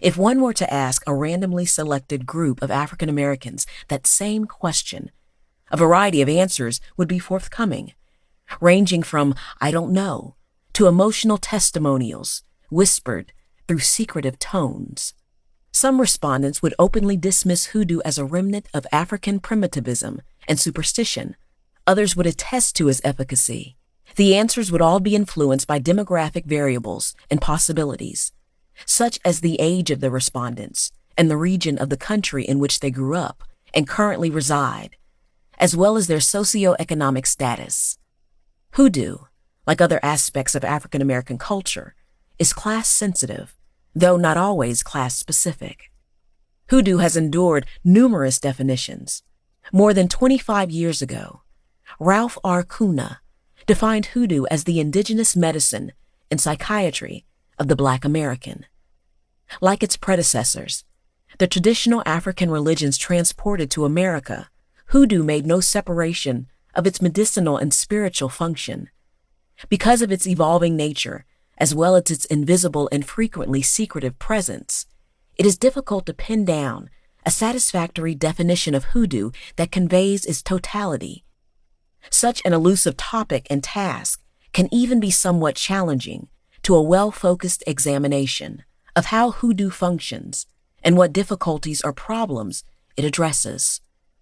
If one were to ask a randomly selected group of African Americans that same question, a variety of answers would be forthcoming, ranging from "I don't know" to emotional testimonials, whispered through secretive tones. Some respondents would openly dismiss hoodoo as a remnant of African primitivism and superstition. Others would attest to its efficacy. The answers would all be influenced by demographic variables and possibilities, such as the age of the respondents and the region of the country in which they grew up and currently reside, as well as their socioeconomic status. Hoodoo, like other aspects of African American culture, is class-sensitive, though not always class-specific. Hoodoo has endured numerous definitions. More than 25 years ago, Ralph R. Kuna defined hoodoo as the indigenous medicine and psychiatry of the Black American. Like its predecessors, the traditional African religions transported to America, hoodoo made no separation of its medicinal and spiritual function. Because of its evolving nature, as well as its invisible and frequently secretive presence, it is difficult to pin down a satisfactory definition of hoodoo that conveys its totality. Such an elusive topic and task can even be somewhat challenging to a well-focused examination of how hoodoo functions and what difficulties or problems it addresses.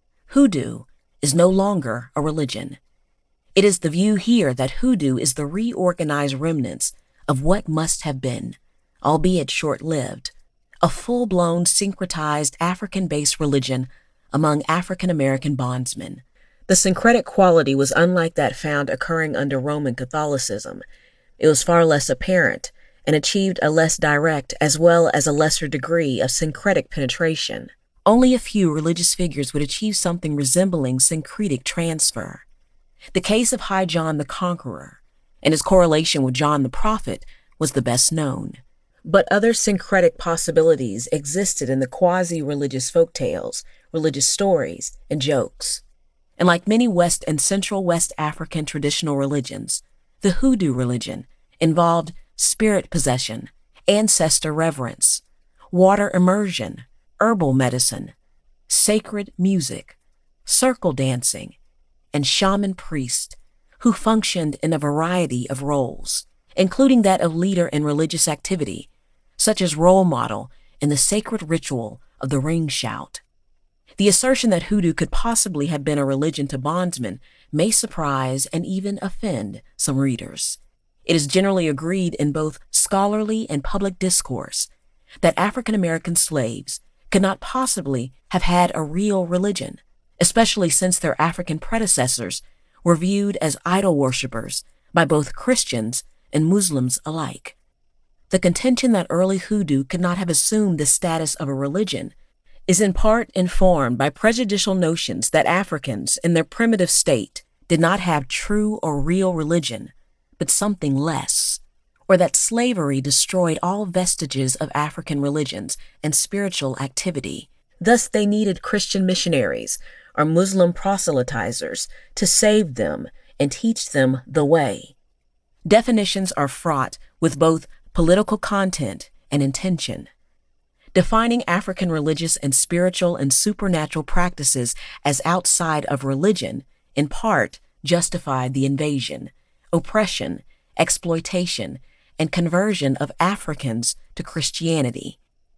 Hoodoo is no longer a religion. It is the view here that hoodoo is the reorganized remnants of what must have been, albeit short-lived, a full-blown syncretized African-based religion among African American bondsmen. The syncretic quality was unlike that found occurring under Roman Catholicism. It was far less apparent and achieved a less direct as well as a lesser degree of syncretic penetration. Only a few religious figures would achieve something resembling syncretic transfer. The case of High John the Conqueror and his correlation with John the Prophet was the best known. But other syncretic possibilities existed in the quasi-religious folktales, religious stories, and jokes. And like many West and Central West African traditional religions, the hoodoo religion involved spirit possession, ancestor reverence, water immersion, herbal medicine, sacred music, circle dancing, and shaman priest who functioned in a variety of roles, including that of leader in religious activity, such as role model in the sacred ritual of the ring shout. The assertion that hoodoo could possibly have been a religion to bondsmen may surprise and even offend some readers. It is generally agreed in both scholarly and public discourse that African American slaves could not possibly have had a real religion, especially since their African predecessors were viewed as idol worshippers by both Christians and Muslims alike. The contention that early hoodoo could not have assumed the status of a religion is in part informed by prejudicial notions that Africans in their primitive state did not have true or real religion, but something less, or that slavery destroyed all vestiges of African religions and spiritual activity. Thus they needed Christian missionaries or Muslim proselytizers to save them and teach them the way. Definitions are fraught with both political content and intention. Defining African religious and spiritual and supernatural practices as outside of religion, in part, justified the invasion, oppression, exploitation, and conversion of Africans to Christianity.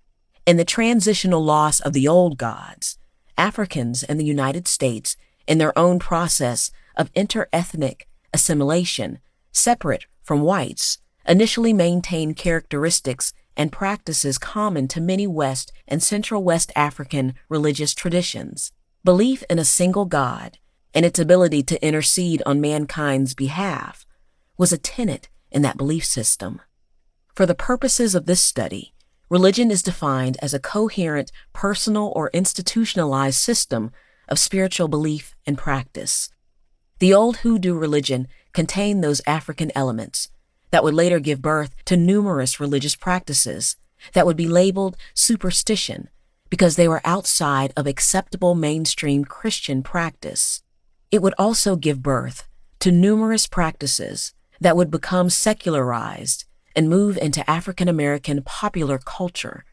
In the transitional loss of the old gods, Africans in the United States, in their own process of inter-ethnic assimilation, separate from whites, initially maintained characteristics and practices common to many West and Central West African religious traditions. Belief in a single God and its ability to intercede on mankind's behalf was a tenet in that belief system. For the purposes of this study, religion is defined as a coherent, personal, or institutionalized system of spiritual belief and practice. The old hoodoo religion contained those African elements that would later give birth to numerous religious practices that would be labeled superstition because they were outside of acceptable mainstream Christian practice. It would also give birth to numerous practices that would become secularized and move into African American popular culture